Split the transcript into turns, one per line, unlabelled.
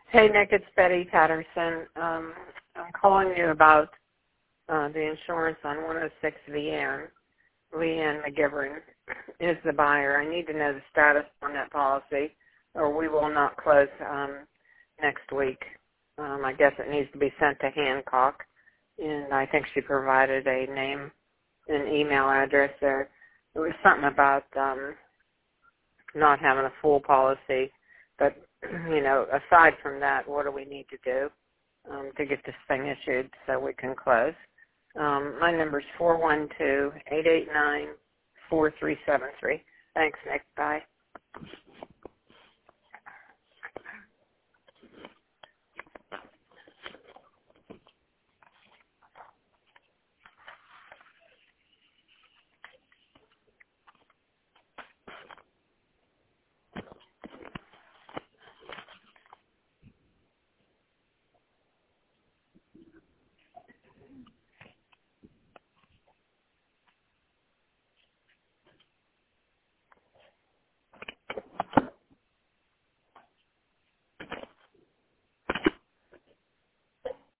Hey, Nick, it's Betty Patterson. I'm calling you about the insurance on 106 VN. Leanne McGivern is the buyer. I need to know the status on that policy, or we will not close next week. I guess it needs to be sent to Hancock, and I think she provided a name and email address there. It was something about not having a full policy, but, aside from that, what do we need to do to get this thing issued so we can close? My number is 412-889-4373. Thanks, Nick. Bye.